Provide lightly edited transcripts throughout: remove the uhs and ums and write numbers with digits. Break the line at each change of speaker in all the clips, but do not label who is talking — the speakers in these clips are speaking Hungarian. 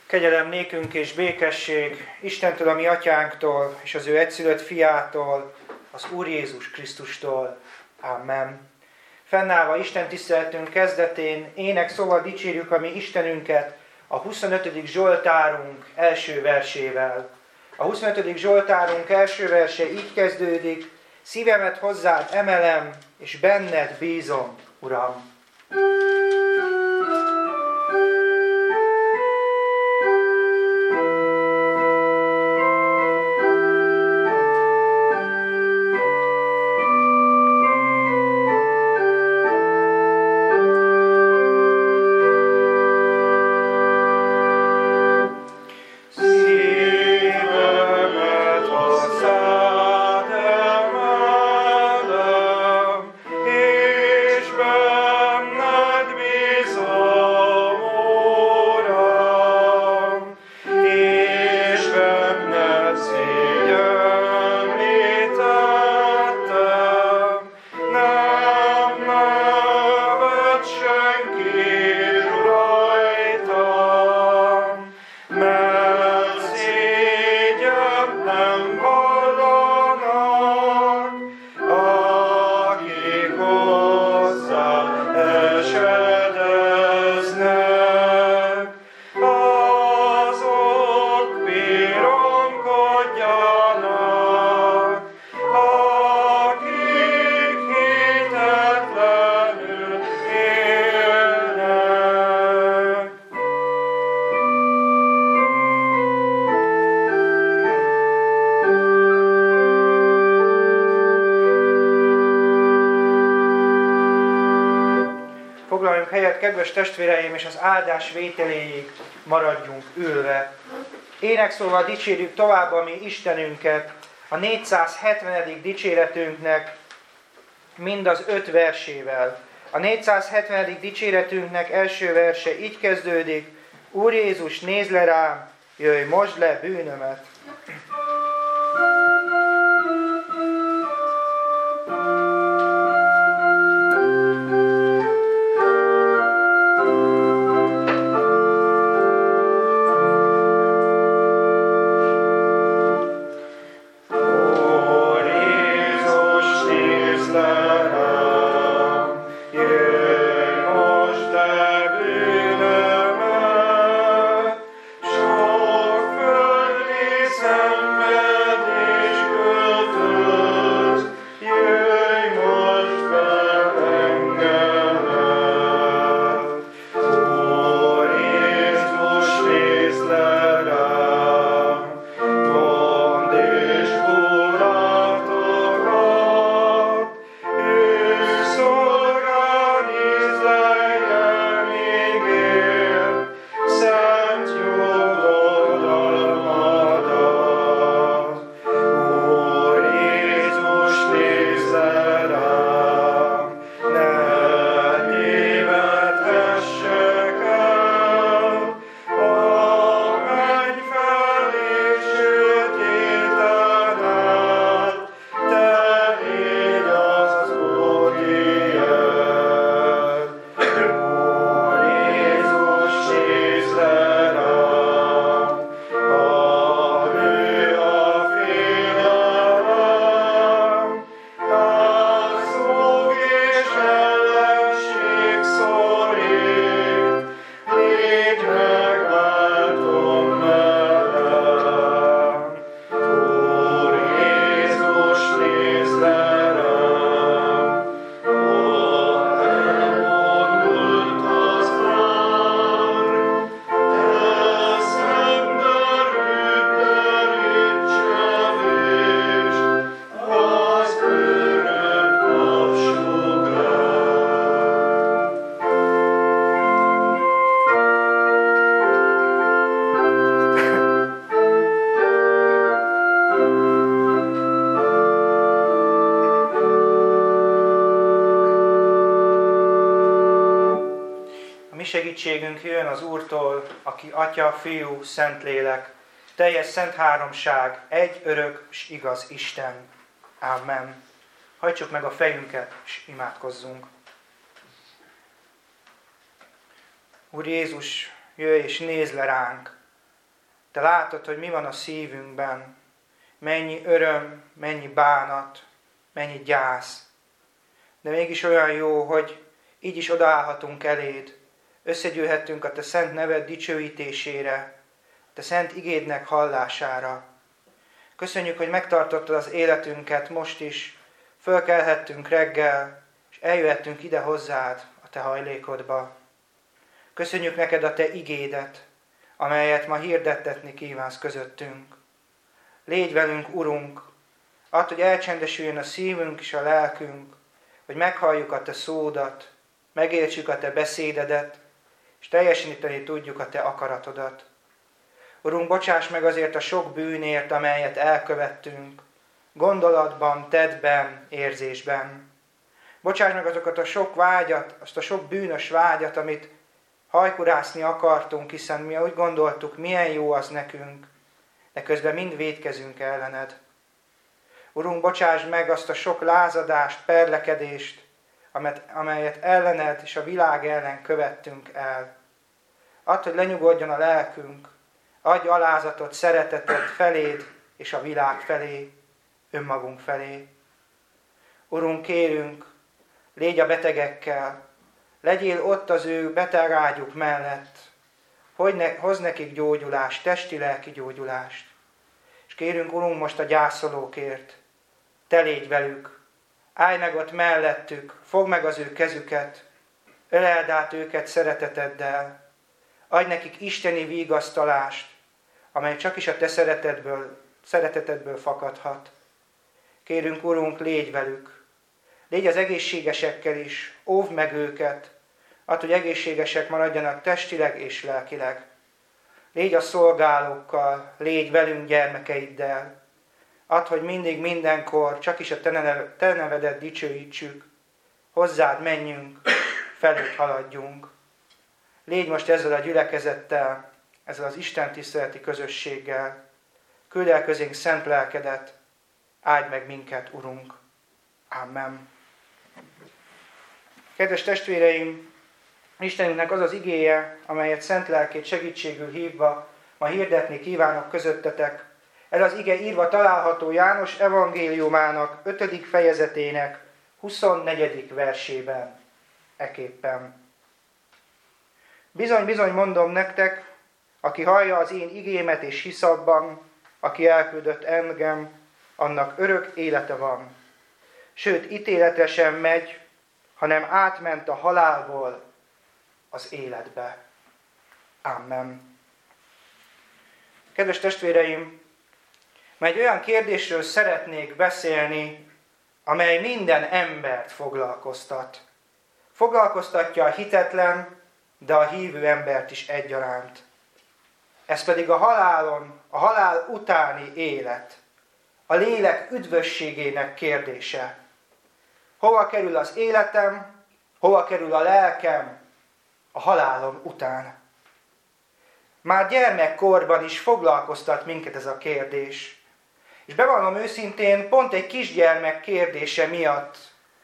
Kegyelem nékünk és békesség Istentől, a mi atyánktól, és az ő egyszülött fiától, az Úr Jézus Krisztustól. Amen. Fennállva Isten tiszteletünk kezdetén énekszóval dicsérjük a mi Istenünket a 25. Zsoltárunk első versével. A 25. Zsoltárunk első verse így kezdődik: szívemet hozzád emelem, és benned bízom, Uram. Foglaljunk helyet, kedves testvéreim, és az áldás vételéig maradjunk ülve. Énekszóval dicsérjük tovább a mi Istenünket, a 470. dicséretünknek mind az 5 versével. A 470. dicséretünknek első verse így kezdődik: Úr Jézus, nézd le rám, jöjj, mosd le bűnömet. Segítségünk jön az Úrtól, aki Atya, Fiú, Szentlélek, teljes szent háromság, egy örök és igaz Isten. Amen. Hajtsuk meg a fejünket, és imádkozzunk. Úr Jézus, jöjj és nézz le ránk, Te látod, hogy mi van a szívünkben, mennyi öröm, mennyi bánat, mennyi gyász. De mégis olyan jó, hogy így is odaállhatunk eléd, összegyűlhetünk a Te szent neved dicsőítésére, a Te szent igédnek hallására. Köszönjük, hogy megtartottad az életünket most is, fölkelhettünk reggel, és eljöhettünk ide hozzád, a Te hajlékodba. Köszönjük neked a Te igédet, amelyet ma hirdettetni kívánsz közöttünk. Légy velünk, Urunk, add, hogy elcsendesüljön a szívünk és a lelkünk, hogy meghalljuk a Te szódat, megértsük a Te beszédedet, és teljesíteni tudjuk a Te akaratodat. Urunk, bocsáss meg azért a sok bűnért, amelyet elkövettünk, gondolatban, tettben, érzésben. Bocsáss meg azokat a sok vágyat, azt a sok bűnös vágyat, amit hajkurászni akartunk, hiszen mi úgy gondoltuk, milyen jó az nekünk, de közben mind vétkezünk ellened. Urunk, bocsáss meg azt a sok lázadást, perlekedést, amelyet ellened és a világ ellen követtünk el. Add, hogy lenyugodjon a lelkünk, adj alázatot, szeretetet feléd és a világ felé, önmagunk felé. Urunk, kérünk, légy a betegekkel, legyél ott az ő betegágyuk mellett, hozz nekik gyógyulást, testi-lelki gyógyulást. És kérünk, Urunk, most a gyászolókért, Te légy velük, állj meg ott mellettük, fogd meg az ő kezüket, öleld át őket szereteteddel, adj nekik isteni vigasztalást, amely csak is a Te szeretetedből fakadhat. Kérünk, Urunk, légy velük, légy az egészségesekkel is, óvd meg őket, add, hogy egészségesek maradjanak testileg és lelkileg. Légy a szolgálókkal, légy velünk gyermekeiddel. Add, hogy mindig, mindenkor csak is a Te nevedet dicsőítsük, hozzád menjünk, felőtt haladjunk. Légy most ezzel a gyülekezettel, ezzel az Isten tiszteleti közösséggel. Küld el közénk szent lelkedet, áld meg minket, Urunk. Amen. Kedves testvéreim, Istenünknek az az igéje, amelyet szent lelkét segítségül hívva ma hirdetni kívánok közöttetek. Ez az ige írva található János evangéliumának 5. fejezetének 24. versében. Eképpen. Bizony, bizony mondom nektek, aki hallja az én igémet és hisz abban, aki elküldött engem, annak örök élete van. Sőt, ítéletre sem megy, hanem átment a halálból az életbe. Amen. Kedves testvéreim, ma egy olyan kérdésről szeretnék beszélni, amely minden embert foglalkoztat. Foglalkoztatja a hitetlen, de a hívő embert is egyaránt. Ez pedig a halál utáni élet, a lélek üdvösségének kérdése. Hova kerül az életem, hova kerül a lelkem a halálom után? Már gyermekkorban is foglalkoztat minket ez a kérdés. És bevallom őszintén, pont egy kisgyermek kérdése miatt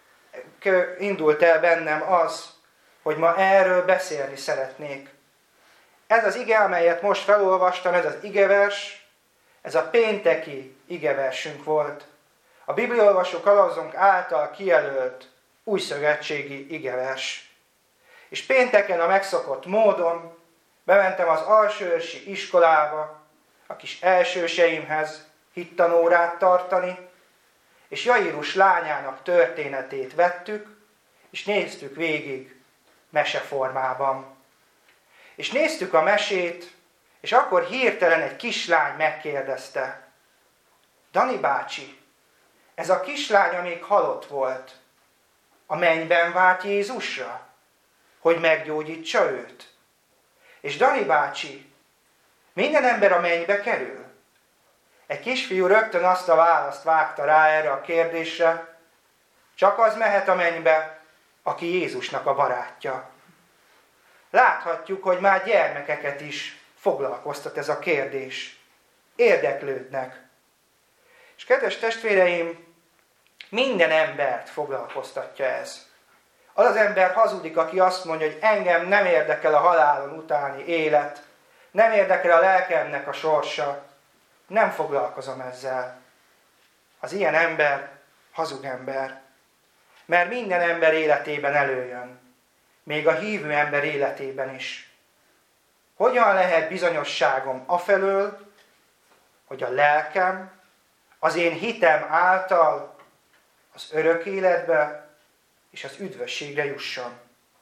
indult el bennem az, hogy ma erről beszélni szeretnék. Ez az ige, amelyet most felolvastam, ez az igevers, ez a pénteki igeversünk volt. A bibliaolvasó kalauzunk által kijelölt újszövetségi igevers. És pénteken a megszokott módon bementem az alsóörsi iskolába, a kis elsőseimhez hittanórát tartani, és Jairus lányának történetét vettük, és néztük végig meseformában. És néztük a mesét, és akkor hirtelen egy kislány megkérdezte: Dani bácsi, ez a kislánya még halott volt. A mennyben várt Jézusra, hogy meggyógyítsa őt? És Dani bácsi, minden ember a mennybe kerül? Egy kisfiú rögtön azt a választ vágta rá erre a kérdésre: csak az mehet a mennybe, aki Jézusnak a barátja. Láthatjuk, hogy már gyermekeket is foglalkoztat ez a kérdés. Érdeklődnek. És kedves testvéreim, minden embert foglalkoztatja ez. Az az ember hazudik, aki azt mondja, hogy engem nem érdekel a halálon utáni élet, Nem érdekel a lelkemnek a sorsa. Nem foglalkozom ezzel. Az ilyen ember hazug ember. Mert minden ember életében előjön. Még a hívő ember életében is. Hogyan lehet bizonyosságom afelől, hogy a lelkem az én hitem által az örök életbe és az üdvösségre jusson?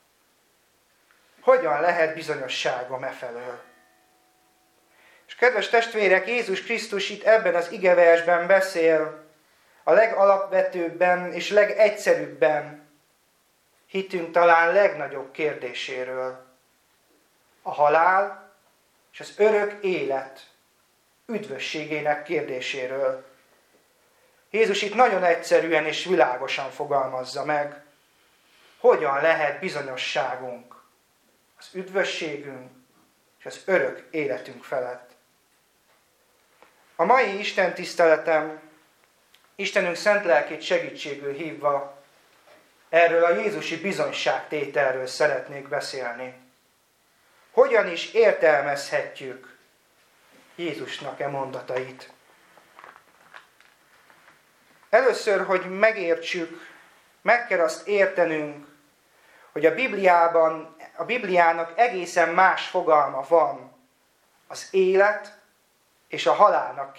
Hogyan lehet bizonyosságom efelől? És kedves testvérek, Jézus Krisztus itt ebben az igeversben beszél a legalapvetőbben és legegyszerűbben hitünk talán legnagyobb kérdéséről. A halál és az örök élet üdvösségének kérdéséről. Jézus itt nagyon egyszerűen és világosan fogalmazza meg, hogyan lehet bizonyosságunk az üdvösségünk és az örök életünk felett. A mai Isten tiszteletem Istenünk szent lelkét segítségül hívva erről a jézusi bizonyságtételről szeretnék beszélni. Hogyan is értelmezhetjük Jézusnak e mondatait? Először, hogy megértsük, meg kell azt értenünk, hogy a Bibliának egészen más fogalma van az élet és a halálnak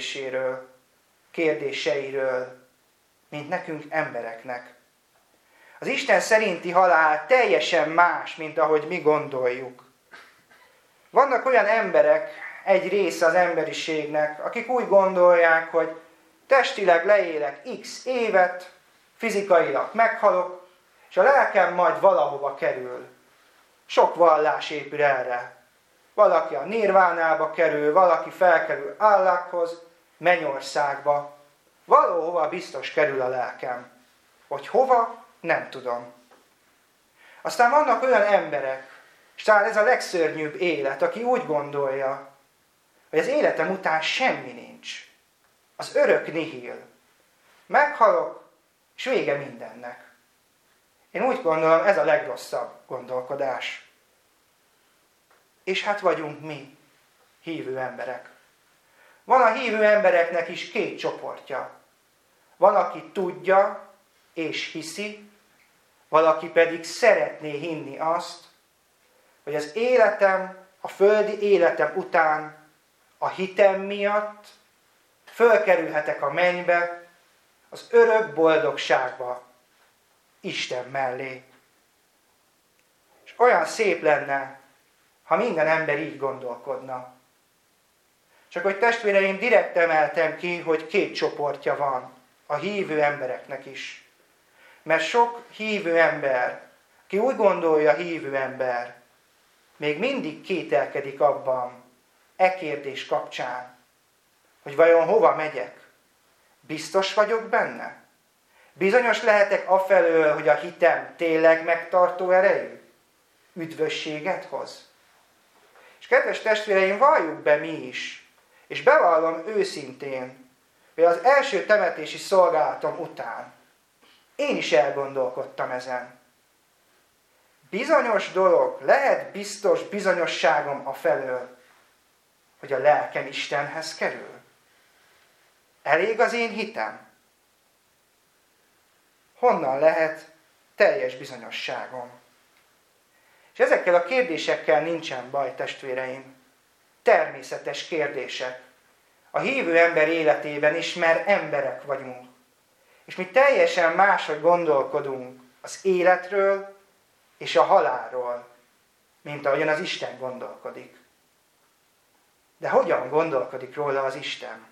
kérdéseiről, mint nekünk embereknek. Az Isten szerinti halál teljesen más, mint ahogy mi gondoljuk. Vannak olyan emberek, egy része az emberiségnek, akik úgy gondolják, hogy testileg leélek x évet, fizikailag meghalok, és a lelkem majd valahova kerül. Sok vallás épül erre. Valaki a nirvánába kerül, valaki felkerül Allahhoz, mennyországba. Valahova biztos kerül a lelkem. Hogy hova, nem tudom. Aztán vannak olyan emberek, és talán ez a legszörnyűbb élet, aki úgy gondolja, hogy az életem után semmi nincs. Az örök nihil. Meghalok, és vége mindennek. Én úgy gondolom, ez a legrosszabb gondolkodás. És hát vagyunk mi, hívő emberek. Van a hívő embereknek is két csoportja. Van, aki tudja és hiszi, valaki pedig szeretné hinni azt, hogy az életem, a földi életem után a hitem miatt fölkerülhetek a mennybe, az örök boldogságba, Isten mellé. És olyan szép lenne, ha minden ember így gondolkodna. Csak hogy testvéreim, direkt emeltem ki, hogy két csoportja van a hívő embereknek is. Mert sok hívő ember, ki úgy gondolja hívő ember, még mindig kételkedik abban, e kérdés kapcsán, hogy vajon hova megyek? Biztos vagyok benne? Bizonyos lehetek afelől, hogy a hitem tényleg megtartó erejű? Üdvösséget hoz? És kedves testvéreim, valljuk be mi is, és bevallom őszintén, hogy az első temetési szolgálatom után én is elgondolkodtam ezen. Bizonyos dolog, lehet biztos bizonyosságom afelől, hogy a lelkem Istenhez kerül. Elég az én hitem? Honnan lehet teljes bizonyosságom? És ezekkel a kérdésekkel nincsen baj, testvéreim. Természetes kérdések. A hívő ember életében is, mert emberek vagyunk. És mi teljesen máshogy gondolkodunk az életről és a halálról, mint ahogyan az Isten gondolkodik. De hogyan gondolkodik róla az Isten?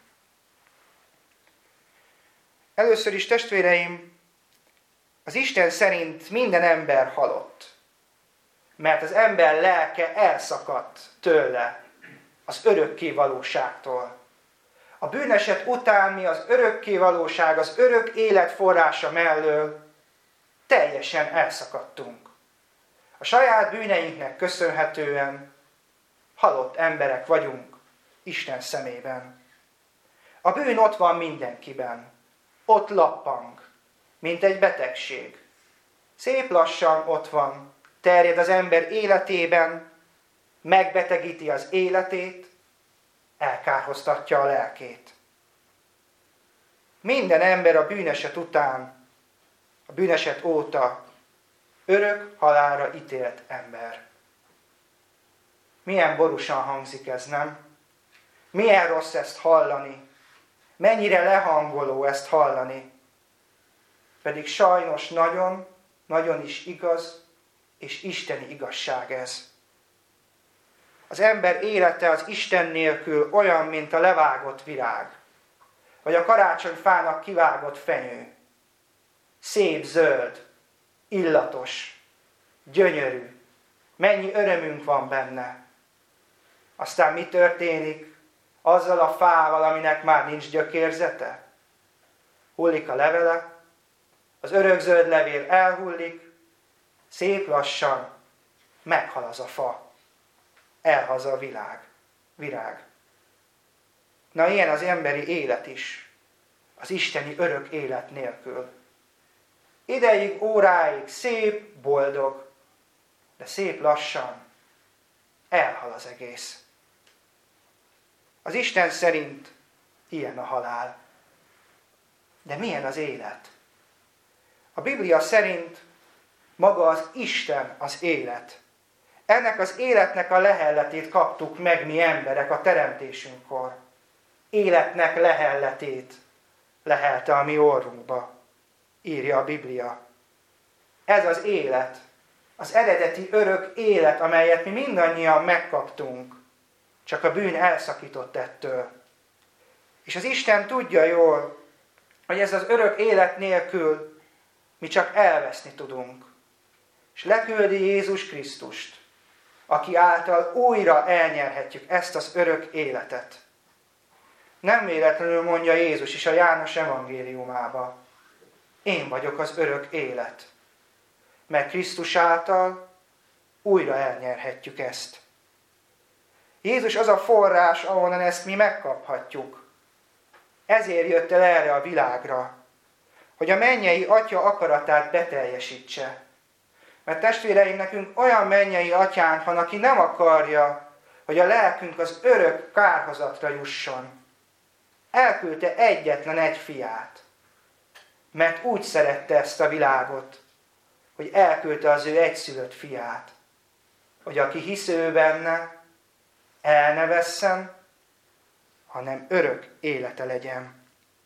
Először is, testvéreim, az Isten szerint minden ember halott, mert az ember lelke elszakadt tőle, az örökké valóságtól. A bűneset után mi az örökké valóság, az örök élet forrása mellől teljesen elszakadtunk. A saját bűneinknek köszönhetően halott emberek vagyunk Isten szemében. A bűn ott van mindenkiben. Ott lappang, mint egy betegség. Szép lassan ott van, terjed az ember életében, megbetegíti az életét, elkárhoztatja a lelkét. Minden ember a bűneset után, a bűneset óta örök halálra ítélt ember. Milyen borúsan hangzik ez, nem? Milyen rossz ezt hallani? Mennyire lehangoló ezt hallani? Pedig sajnos nagyon, nagyon is igaz, és isteni igazság ez. Az ember élete az Isten nélkül olyan, mint a levágott virág, vagy a karácsonyfának kivágott fenyő. Szép, zöld, illatos, gyönyörű, mennyi örömünk van benne. Aztán mi történik azzal a fával, aminek már nincs gyökérzete? Hullik a levele, az örökzöld levél elhullik, szép lassan meghal az a fa, elhaz a virág. Na, ilyen az emberi élet is, az isteni örök élet nélkül. Ideig, óráig szép, boldog, de szép lassan elhal az egész. Az Isten szerint ilyen a halál. De milyen az élet? A Biblia szerint maga az Isten az élet. Ennek az életnek a lehelletét kaptuk meg mi emberek a teremtésünkkor. Életnek lehelletét lehelte a mi orrunkba, írja a Biblia. Ez az élet, az eredeti örök élet, amelyet mi mindannyian megkaptunk, csak a bűn elszakított ettől. És az Isten tudja jól, hogy ez az örök élet nélkül mi csak elveszni tudunk. És leküldi Jézus Krisztust, aki által újra elnyerhetjük ezt az örök életet. Nem véletlenül mondja Jézus is a János evangéliumába: én vagyok az örök élet. Mert Krisztus által újra elnyerhetjük ezt. Jézus az a forrás, ahonnan ezt mi megkaphatjuk. Ezért jött el erre a világra, hogy a mennyei Atya akaratát beteljesítse. Mert testvéreim, nekünk olyan mennyei atyánk van, aki nem akarja, hogy a lelkünk az örök kárhozatra jusson. Elküldte egyetlen egy fiát, mert úgy szerette ezt a világot, hogy elküldte az ő egyszülött fiát, hogy aki hisz ő benne, el ne vesszen, hanem örök élete legyen.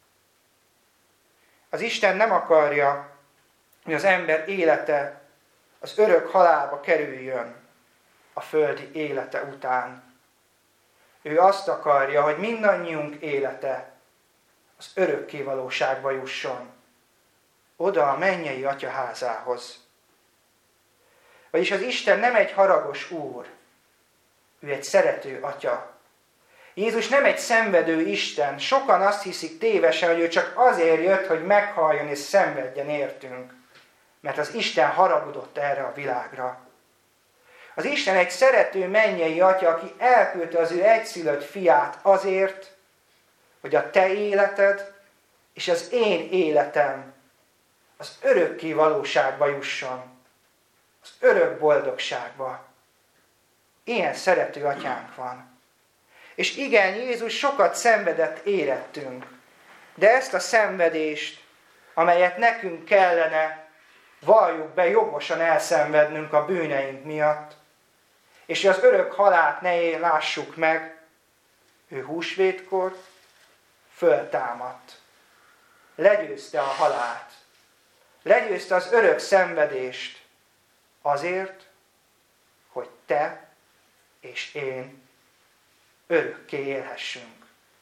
Az Isten nem akarja, hogy az ember élete az örök halálba kerüljön a földi élete után. Ő azt akarja, hogy mindannyiunk élete az örökkévalóságba jusson, oda a mennyei Atya házához. Vagyis az Isten nem egy haragos úr, ő egy szerető Atya. Jézus nem egy szenvedő Isten. Sokan azt hiszik tévesen, hogy ő csak azért jött, hogy meghalljon és szenvedjen értünk. Mert az Isten haragudott erre a világra. Az Isten egy szerető mennyei Atya, aki elküldte az ő egyszülött fiát azért, hogy a te életed és az én életem az örökké valóságba jusson. Az örök boldogságba. Ilyen szerető atyánk van. És igen, Jézus sokat szenvedett érettünk, de ezt a szenvedést, amelyet nekünk kellene, valljuk be, jogosan elszenvednünk a bűneink miatt, és hogy az örök halált ne lássuk meg, ő húsvétkor föltámadt. Legyőzte a halált. Legyőzte az örök szenvedést azért, hogy te és én örökké élhessünk.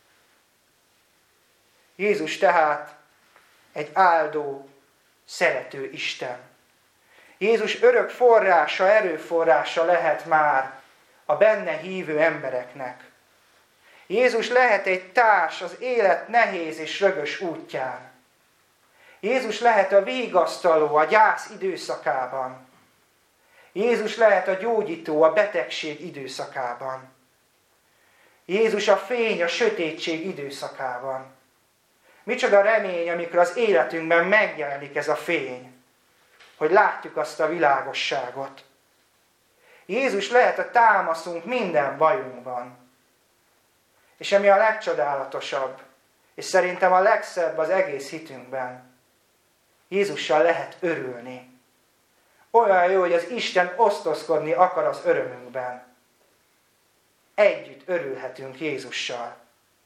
Jézus tehát egy áldó, szerető Isten. Jézus örök forrása, erőforrása lehet már a benne hívő embereknek. Jézus lehet egy társ az élet nehéz és rögös útján. Jézus lehet a vigasztaló a gyász időszakában. Jézus lehet a gyógyító a betegség időszakában. Jézus a fény a sötétség időszakában. Micsoda remény, amikor az életünkben megjelenik ez a fény, hogy látjuk azt a világosságot. Jézus lehet a támaszunk minden bajunkban. És ami a legcsodálatosabb, és szerintem a legszebb az egész hitünkben, Jézussal lehet örülni. Olyan jó, hogy az Isten osztozkodni akar az örömünkben. Együtt örülhetünk Jézussal.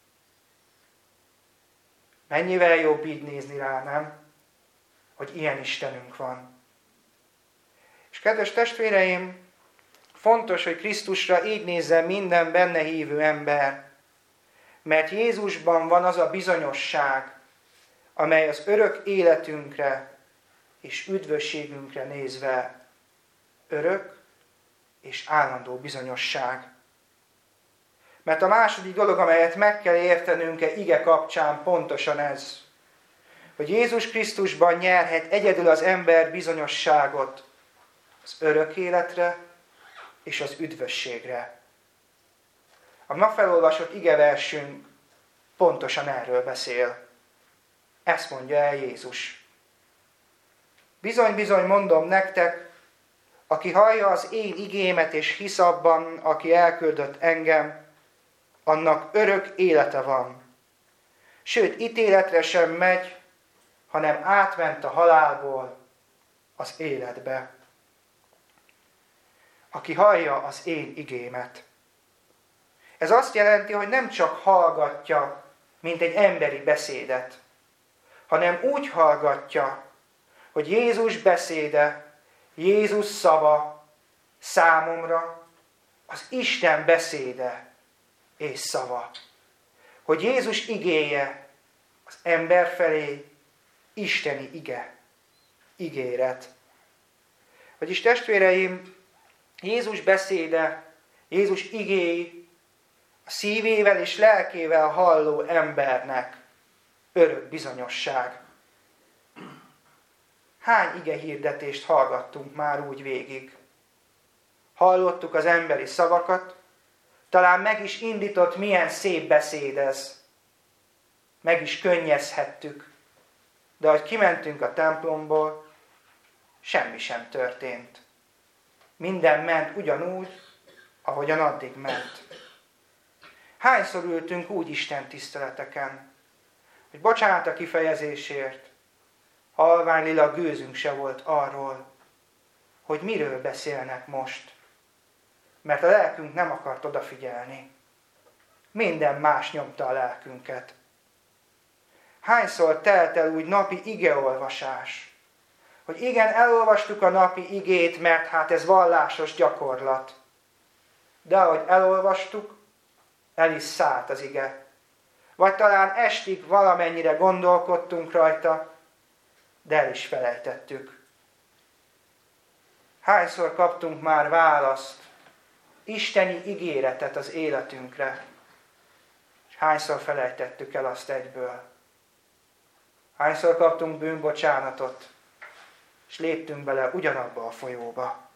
Mennyivel jobb így nézni rá, nem? Hogy ilyen Istenünk van. És kedves testvéreim, fontos, hogy Krisztusra így nézzen minden benne hívő ember, mert Jézusban van az a bizonyosság, amely az örök életünkre és üdvösségünkre nézve örök és állandó bizonyosság. Mert a második dolog, amelyet meg kell értenünk ige kapcsán, pontosan ez, hogy Jézus Krisztusban nyerhet egyedül az ember bizonyosságot az örök életre és az üdvösségre. A ma felolvasott igeversünk pontosan erről beszél. Ezt mondja el Jézus. Bizony, bizony mondom nektek, aki hallja az én igémet és hisz abban, aki elküldött engem, annak örök élete van. Sőt, ítéletre sem megy, hanem átment a halálból az életbe. Aki hallja az én igémet. Ez azt jelenti, hogy nem csak hallgatja, mint egy emberi beszédet, hanem úgy hallgatja, hogy Jézus beszéde, Jézus szava számomra az Isten beszéde és szava. Hogy Jézus igéje az ember felé isteni ige, ígéret. Vagyis testvéreim, Jézus beszéde, Jézus igéi a szívével és lelkével halló embernek örök bizonyosság. Hány ige hirdetést hallgattunk már úgy végig? Hallottuk az emberi szavakat, talán meg is indított, milyen szép beszéd ez. Meg is könnyezhettük, de ahogy kimentünk a templomból, semmi sem történt. Minden ment ugyanúgy, ahogyan addig ment. Hányszor ültünk úgy Isten tiszteleteken, hogy bocsánat a kifejezésért, halvány lila gőzünk se volt arról, hogy miről beszélnek most. Mert a lelkünk nem akart odafigyelni. Minden más nyomta a lelkünket. Hányszor telt el úgy napi igeolvasás, hogy igen, elolvastuk a napi igét, mert hát ez vallásos gyakorlat. De ahogy elolvastuk, el is szállt az ige. Vagy talán estig valamennyire gondolkodtunk rajta, de el is felejtettük. Hányszor kaptunk már választ, isteni ígéretet az életünkre, és hányszor felejtettük el azt egyből. Hányszor kaptunk bűnbocsánatot, és léptünk bele ugyanabba a folyóba.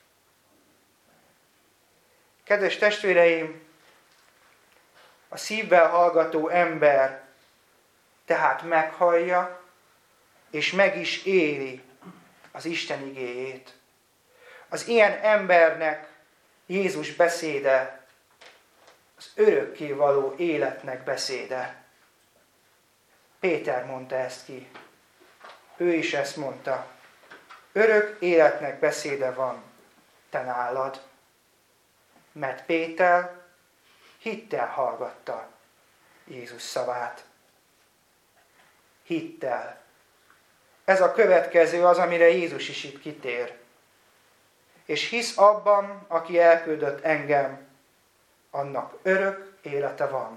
Kedves testvéreim, a szívvel hallgató ember tehát meghallja, és meg is éli az Isten igéjét. Az ilyen embernek Jézus beszéde az örökkévaló életnek beszéde. Péter mondta ezt ki. Ő is ezt mondta. Örök életnek beszéde van te nálad. Mert Péter hittel hallgatta Jézus szavát. Hittel. Ez a következő az, amire Jézus is itt kitér. És hisz abban, aki elküldött engem, annak örök élete van.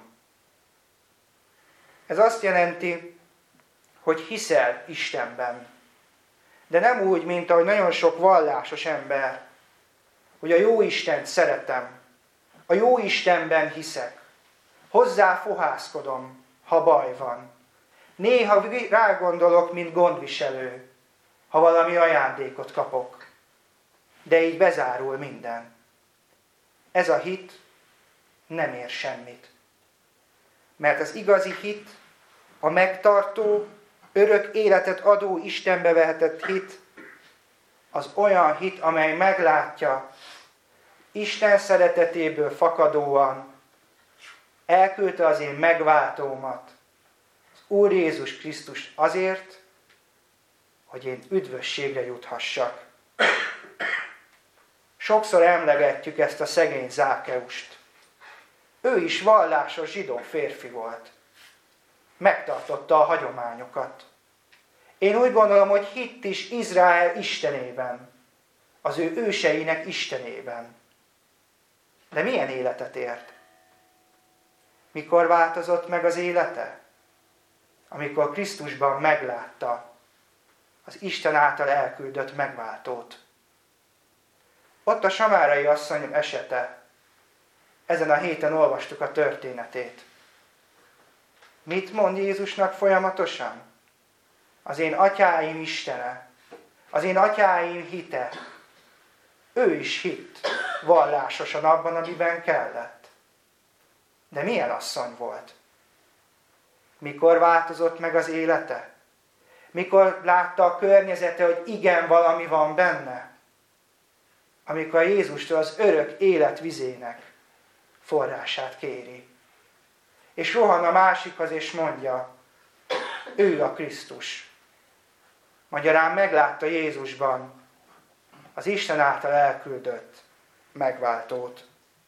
Ez azt jelenti, hogy hiszel Istenben. De nem úgy, mint ahogy nagyon sok vallásos ember, hogy a jó Istent szeretem, a jó Istenben hiszek, hozzá fohászkodom, ha baj van. Néha rágondolok, mint gondviselő, ha valami ajándékot kapok. De így bezárul minden. Ez a hit nem ér semmit. Mert az igazi hit, a megtartó, örök életet adó Istenbe vehetett hit, az olyan hit, amely meglátja, Isten szeretetéből fakadóan elküldte az én megváltómat, az Úr Jézus Krisztust azért, hogy én üdvösségre juthassak. Sokszor emlegetjük ezt a szegény Zákeust. Ő is vallásos zsidó férfi volt. Megtartotta a hagyományokat. Én úgy gondolom, hogy hitt is Izrael istenében, az ő őseinek istenében. De milyen életet élt? Mikor változott meg az élete? Amikor Krisztusban meglátta az Isten által elküldött megváltót. Ott a samárai asszony esete. Ezen a héten olvastuk a történetét. Mit mond Jézusnak folyamatosan? Az én atyáim Istene, az én atyáim hite. Ő is hitt vallásosan abban, amiben kellett. De milyen asszony volt? Mikor változott meg az élete? Mikor látta a környezete, hogy igen, valami van benne? Amikor Jézustól az örök élet vizének forrását kéri. És rohan a másikhoz, és mondja, ő a Krisztus. Magyarán meglátta Jézusban az Isten által elküldött megváltót.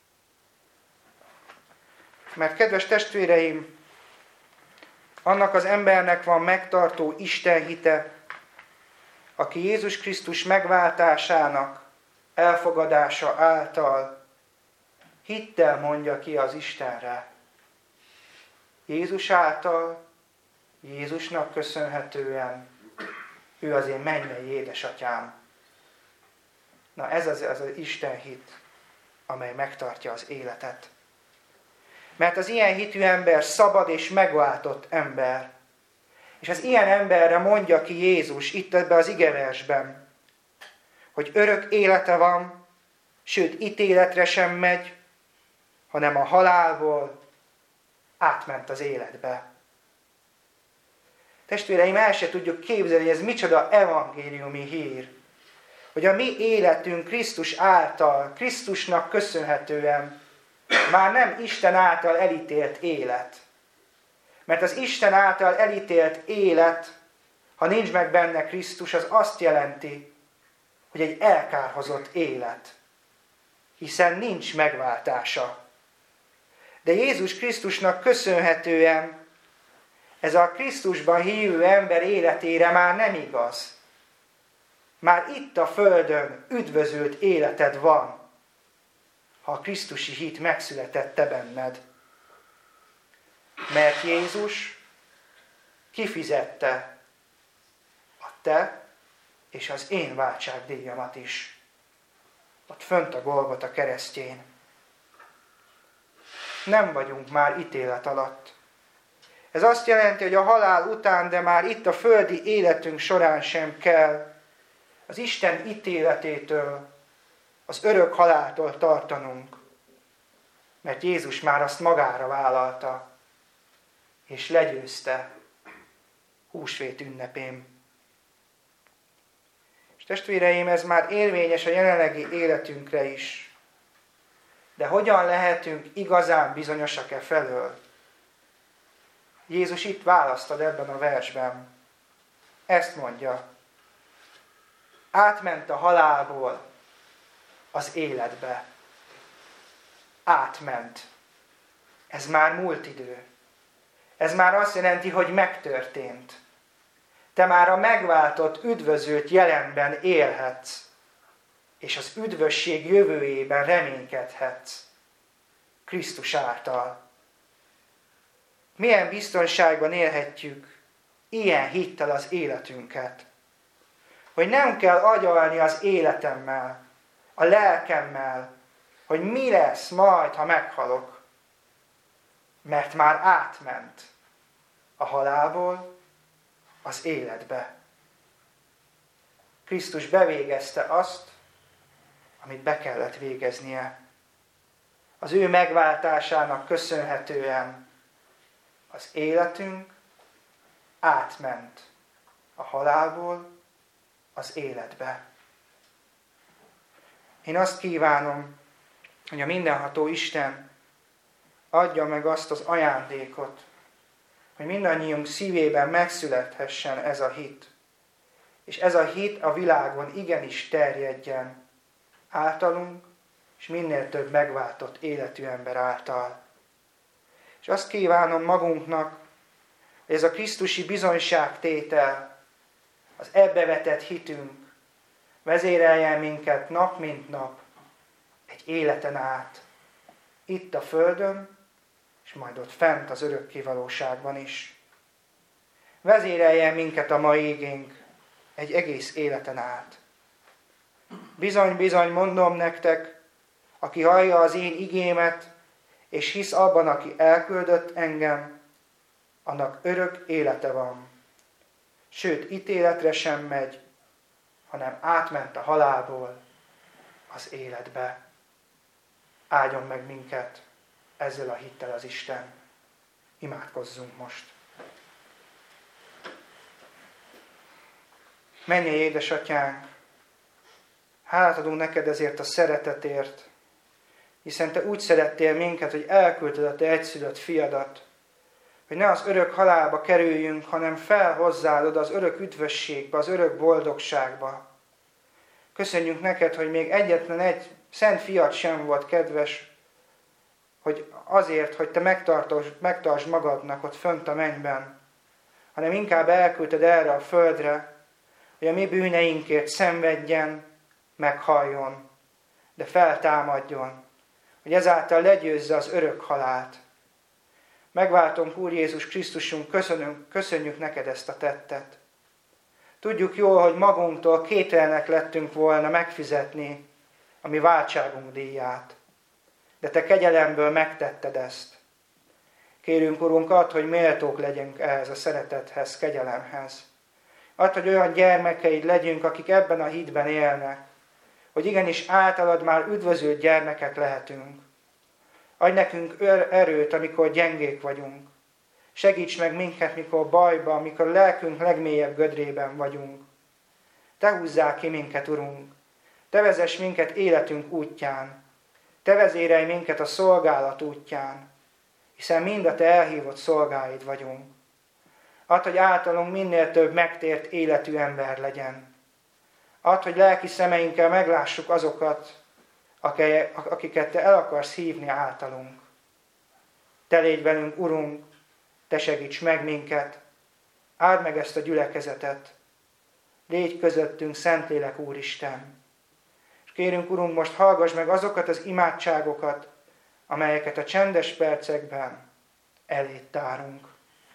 Mert kedves testvéreim, annak az embernek van megtartó Isten hite, aki Jézus Krisztus megváltásának elfogadása által hittel mondja ki az Istenre. Jézus által, Jézusnak köszönhetően, ő az én mennyei édesatyám. Na ez az Isten hit, amely megtartja az életet. Mert az ilyen hitű ember szabad és megváltott ember. És az ilyen emberre mondja ki Jézus itt ebben az igeversben, hogy örök élete van, sőt ítéletre sem megy, hanem a halálból átment az életbe. Testvéreim, el se tudjuk képzelni, hogy ez micsoda evangéliumi hír. Hogy a mi életünk Krisztus által, Krisztusnak köszönhetően már nem Isten által elítélt élet. Mert az Isten által elítélt élet, ha nincs meg benne Krisztus, az azt jelenti, hogy egy elkárhozott élet. Hiszen nincs megváltása. De Jézus Krisztusnak köszönhetően ez a Krisztusban hívő ember életére már nem igaz. Már itt a földön üdvözült életed van, ha a krisztusi hit megszületett te benned. Mert Jézus kifizette a te és az én váltságdíjamat is. Ott fönt a Golgota keresztjén. Nem vagyunk már ítélet alatt. Ez azt jelenti, hogy a halál után, de már itt a földi életünk során sem kell az Isten ítéletétől, az örök haláltól tartanunk. Mert Jézus már azt magára vállalta, és legyőzte húsvét ünnepén. És testvéreim, ez már érvényes a jelenlegi életünkre is. De hogyan lehetünk igazán bizonyosak e felől? Jézus itt választad ebben a versben. Ezt mondja. Átment a halálból az életbe. Átment. Ez már múlt idő. Ez már azt jelenti, hogy megtörtént. Te már a megváltott, üdvözült jelenben élhetsz, és az üdvösség jövőjében reménykedhetsz. Krisztus által. Milyen biztonságban élhetjük ilyen hittel az életünket. Hogy nem kell agyalni az életemmel, a lelkemmel, hogy mi lesz majd, ha meghalok. Mert már átment a halálból az életbe. Krisztus bevégezte azt, amit be kellett végeznie. Az ő megváltásának köszönhetően az életünk átment a halálból az életbe. Én azt kívánom, hogy a mindenható Isten adja meg azt az ajándékot, hogy mindannyiunk szívében megszülethessen ez a hit. És ez a hit a világon igenis terjedjen általunk, és minél több megváltott életű ember által. És azt kívánom magunknak, hogy ez a krisztusi bizonyságtétel, az ebbe vetett hitünk vezéreljen minket nap mint nap, egy életen át, itt a földön, és majd ott fent az örökkévalóságban is. Vezéreljen minket a mai igénk egy egész életen át. Bizony, bizony mondom nektek, aki hallja az én igémet, és hisz abban, aki elküldött engem, annak örök élete van. Sőt, ítéletre sem megy, hanem átment a halálból az életbe. Áldjon meg minket ezzel a hittel az Isten. Imádkozzunk most. Mennyei édesatyánk, hálát adunk neked ezért a szeretetért, hiszen te úgy szerettél minket, hogy elküldted a te egyszülött fiadat, hogy ne az örök halálba kerüljünk, hanem felhozzád oda az örök üdvösségbe, az örök boldogságba. Köszönjük neked, hogy még egyetlen egy szent fiat sem volt kedves, hogy azért, hogy te megtartsd magadnak ott fönt a mennyben, hanem inkább elküldted erre a földre, hogy a mi bűneinkért szenvedjen, meghalljon, de feltámadjon, hogy ezáltal legyőzze az örök halált. Megváltunk, Úr Jézus Krisztusunk, köszönjük neked ezt a tettet. Tudjuk jól, hogy magunktól képtelenek lettünk volna megfizetni a mi váltságunk díját, de te kegyelemből megtetted ezt. Kérünk, Urunk, add, hogy méltók legyünk ehhez a szeretethez, kegyelemhez. Add, hogy olyan gyermekeid legyünk, akik ebben a hitben élnek, hogy igenis általad már üdvözült gyermekek lehetünk. Adj nekünk erőt, amikor gyengék vagyunk. Segíts meg minket, mikor bajban, mikor a lelkünk legmélyebb gödrében vagyunk. Te húzzál ki minket, Urunk. Te vezess minket életünk útján. Te vezérelj minket a szolgálat útján, hiszen mind a te elhívott szolgáid vagyunk. Add, hogy általunk minél több megtért életű ember legyen. Add, hogy lelki szemeinkkel meglássuk azokat, akiket te el akarsz hívni általunk. Te légy velünk, Urunk, te segíts meg minket, áld meg ezt a gyülekezetet, légy közöttünk, Szentlélek Úristen. És kérünk, Urunk, most hallgass meg azokat az imádságokat, amelyeket a csendes percekben eléd tárunk.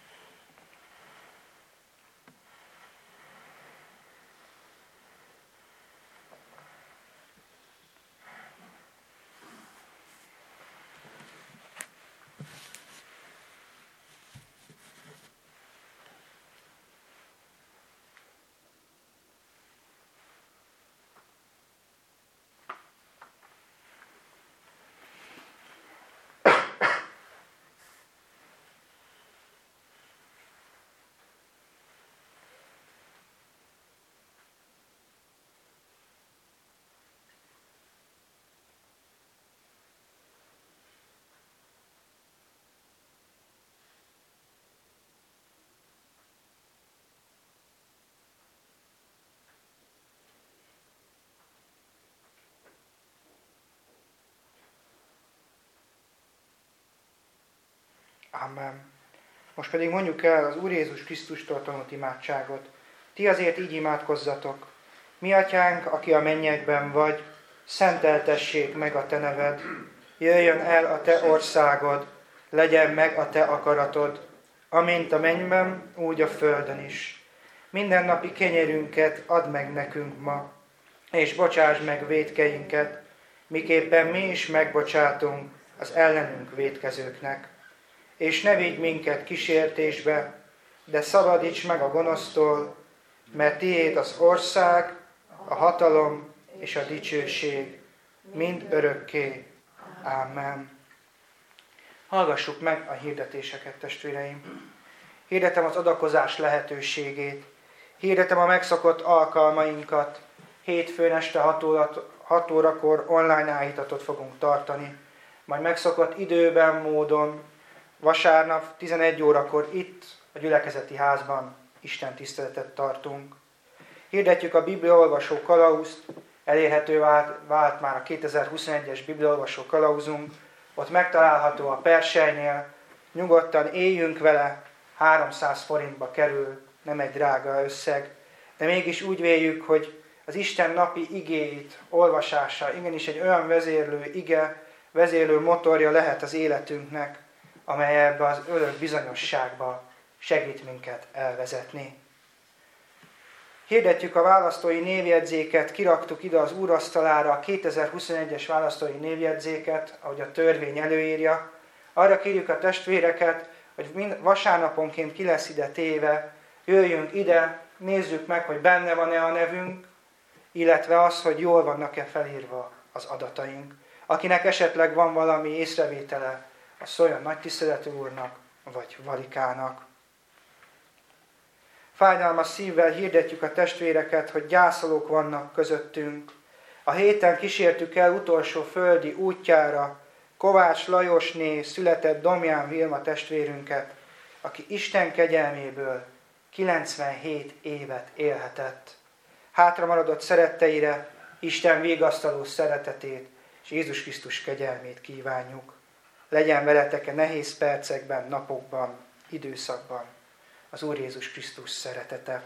Amen. Most pedig mondjuk el az Úr Jézus Krisztustól tanult imádságot. Ti azért így imádkozzatok. Mi atyánk, aki a mennyekben vagy, szenteltessék meg a te neved. Jöjjön el a te országod, legyen meg a te akaratod, amint a mennyben, úgy a földön is. Mindennapi kenyerünket add meg nekünk ma, és bocsásd meg vétkeinket, miképpen mi is megbocsátunk az ellenünk vétkezőknek. És ne vigy minket kísértésbe, de szabadíts meg a gonosztól, mert tiéd az ország, a hatalom és a dicsőség, mind örökké. Amen. Hallgassuk meg a hirdetéseket, testvéreim. Hirdetem az adakozás lehetőségét. Hirdetem a megszokott alkalmainkat. Hétfőn este 6 6 órakor online áhítatot fogunk tartani, majd megszokott időben, módon, vasárnap 11 órakor itt, a gyülekezeti házban Isten tiszteletet tartunk. Hirdetjük a Bibliaolvasó kalauzt, elérhető vált már a 2021-es Bibliaolvasó kalauzunk, ott megtalálható a Persejnél, nyugodtan éljünk vele, 300 forintba kerül, nem egy drága összeg, de mégis úgy véljük, hogy az Isten napi igéit olvasása igenis egy olyan vezérlő ige, vezérlő motorja lehet az életünknek, amely ebbe az örök bizonyosságba segít minket elvezetni. Hirdetjük a választói névjegyzéket, kiraktuk ide az úrasztalára a 2021-es választói névjegyzéket, ahogy a törvény előírja. Arra kérjük a testvéreket, hogy vasárnaponként ki lesz ide téve, jöjjünk ide, nézzük meg, hogy benne van-e a nevünk, illetve az, hogy jól vannak-e felírva az adataink. Akinek esetleg van valami észrevétele, az szóljon nagy tiszteletű úrnak, vagy Valikának. Fájdalmas szívvel hirdetjük a testvéreket, hogy gyászolók vannak közöttünk. A héten kísértük el utolsó földi útjára Kovács Lajosné született Domján Vilma testvérünket, aki Isten kegyelméből 97 évet élhetett. Hátramaradott szeretteire Isten vigasztaló szeretetét és Jézus Krisztus kegyelmét kívánjuk. Legyen veletek a nehéz percekben, napokban, időszakban az Úr Jézus Krisztus szeretete.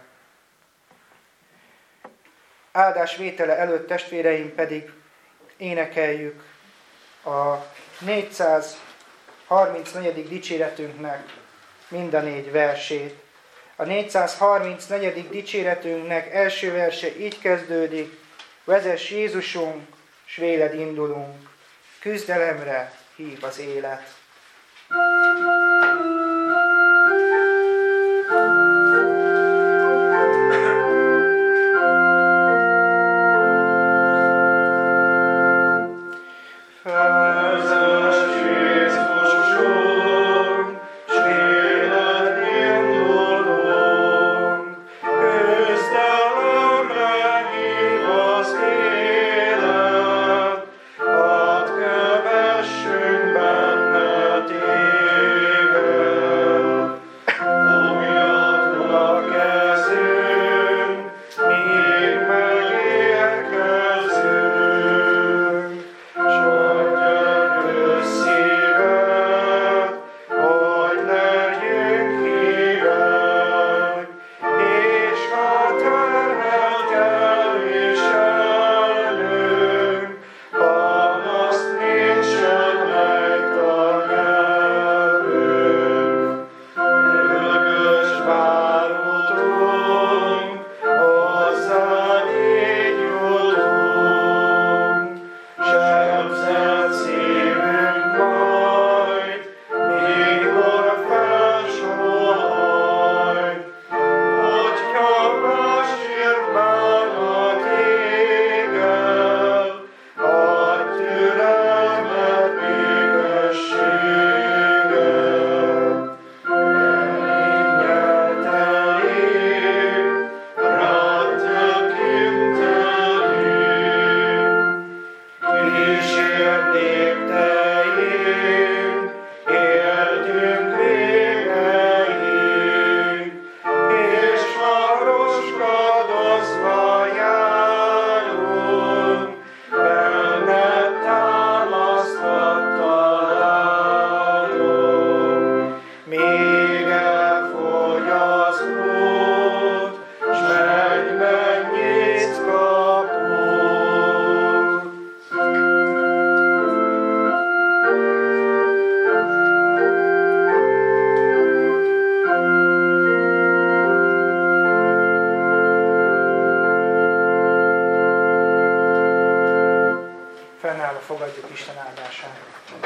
Áldás vétele előtt, testvéreim, pedig énekeljük a 434. dicséretünknek mind a 4 versét. A 434. dicséretünknek első verse így kezdődik: vezess Jézusunk, s véled indulunk, küzdelemre hív az élet. Fogadjuk Isten áldását.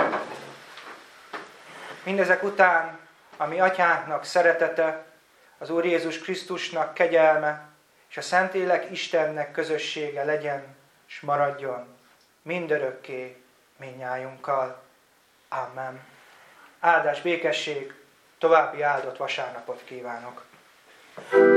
Mindezek után a mi atyánknak szeretete, az Úr Jézus Krisztusnak kegyelme, és a Szentlélek Istennek közössége legyen, és maradjon mindörökké mindnyájunkkal. Amen. Áldás, békesség, további áldott vasárnapot kívánok.